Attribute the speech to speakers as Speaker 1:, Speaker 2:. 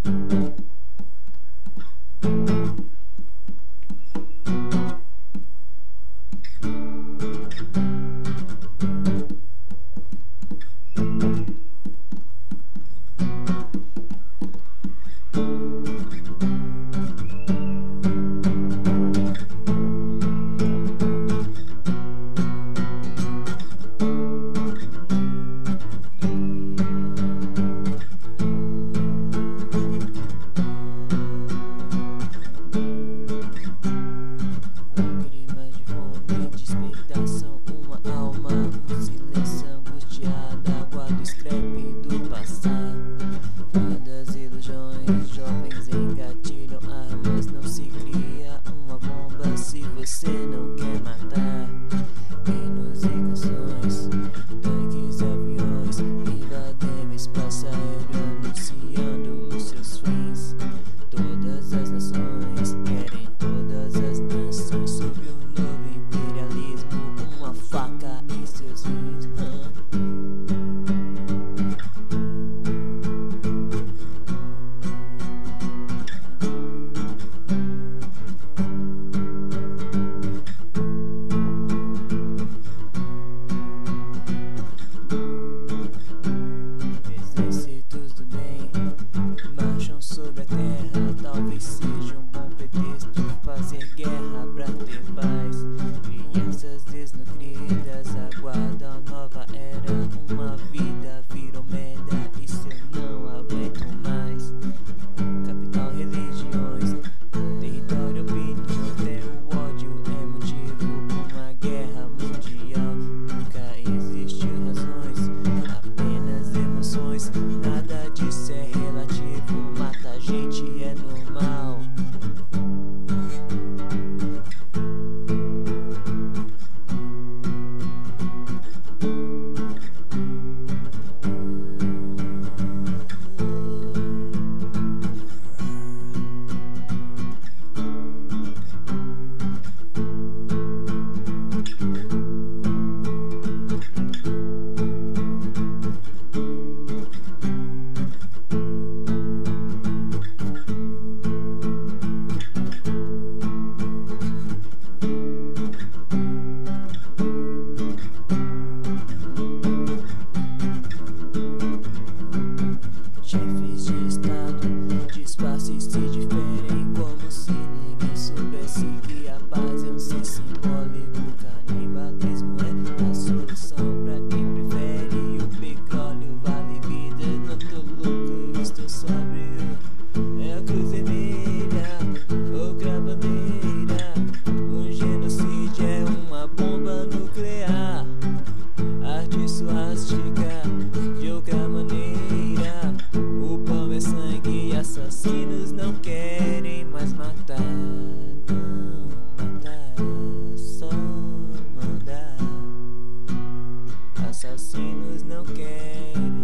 Speaker 1: Você não quer matar hinos e canções, tanques e aviões invadem o espaço aéreo anunciando os seus fins. Todas as nações querem todas as nações sob um novo imperialismo, uma faca em seus rins. Sobre a terra, talvez seja um bom pretexto fazer guerra pra ter paz. Crianças desnutridas aguardam nova era, uma vida virou merda, isso eu não aguento mais. Capital, religiões, território, opinião, até o ódio é motivo pra uma guerra mundial. Nunca existiu razões, apenas emoções, nada disso é relativo. Mata gente é normal. Chefes de estado disfarçam e se diferem, como se ninguém soubesse que a paz é um ser simbólico. Canibalismo é a solução pra quem prefere o petróleo, vale vida. Não tô louco, estou sóbrio. É a cruz vermelha ou gravaneira. Um genocídio é uma bomba nuclear, arte suástica de outra maneira. O pão é sangue e assassinos não querem mais matar. Não matar, só mandar. Assassinos não querem